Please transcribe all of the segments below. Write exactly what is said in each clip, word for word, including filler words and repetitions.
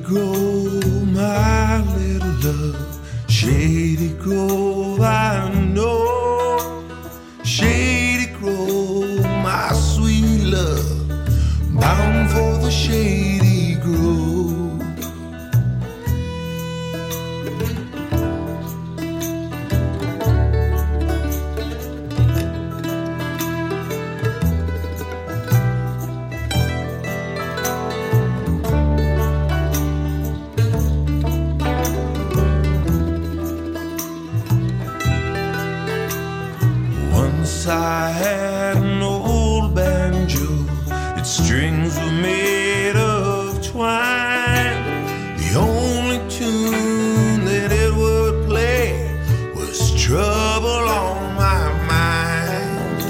Grove, my little love, Shady Grove, I know. Shady Grove, my sweet love, bound for the Shady Grove. I had an old banjo, its strings were made of twine. The only tune that it would play was Trouble on My Mind.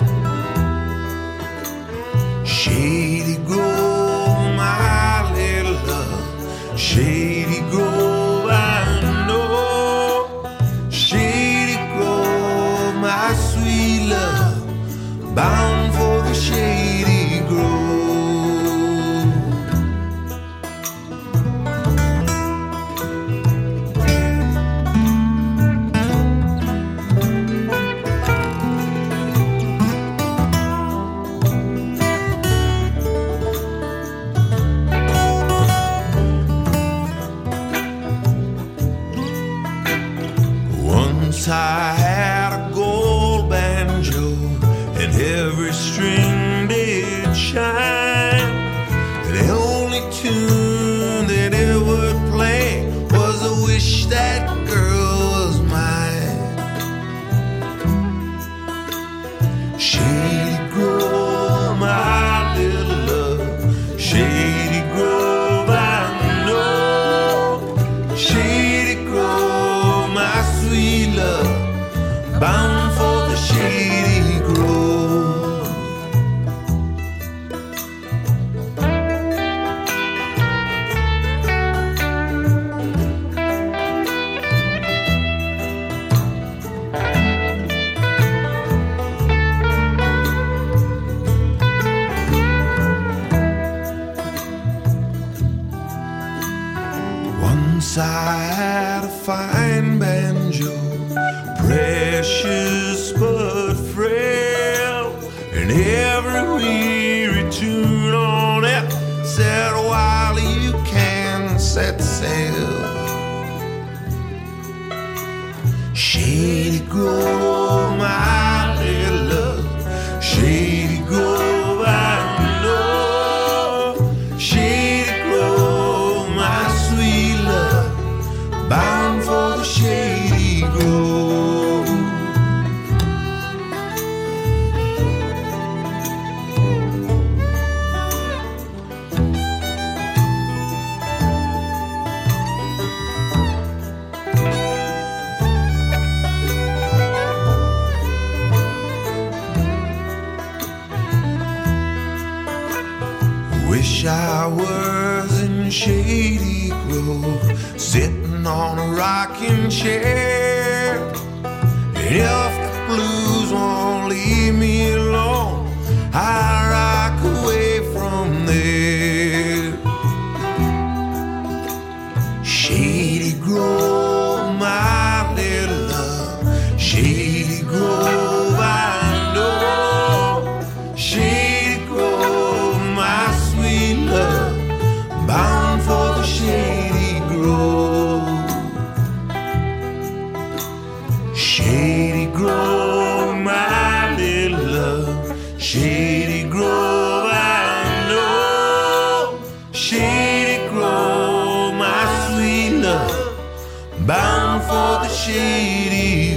Shady Grove, my little love, Shady Grove, I know. Shady Grove, my sweet love, bound for the Shady Grove. Once I had a gold banjo, and every string did shine. The only tune that it would play was a wish that girl was mine. Shady Grove, my little love, Shady Grove, I know. Shady Grove, my sweet love, bound for the Shady Grove. Once I had a fine banjo, precious but frail, and every weary tune on it said, while you can set sail. Shady Grove, my little love, Shady Grove, I know. Shady Grove, my sweet love, bound for the Shady Grove. Wish I was in Shady Grove, sitting on a rocking chair. And if the blues won't leave me alone, I rock away from there. Shady Grove, my little love, Shady Grove, I know. Shady Grove, my sweet love, bound for the Shady Grove. Shady Grove, my little love, Shady Grove, I know. Shady Grove, my sweet love, bound for the Shady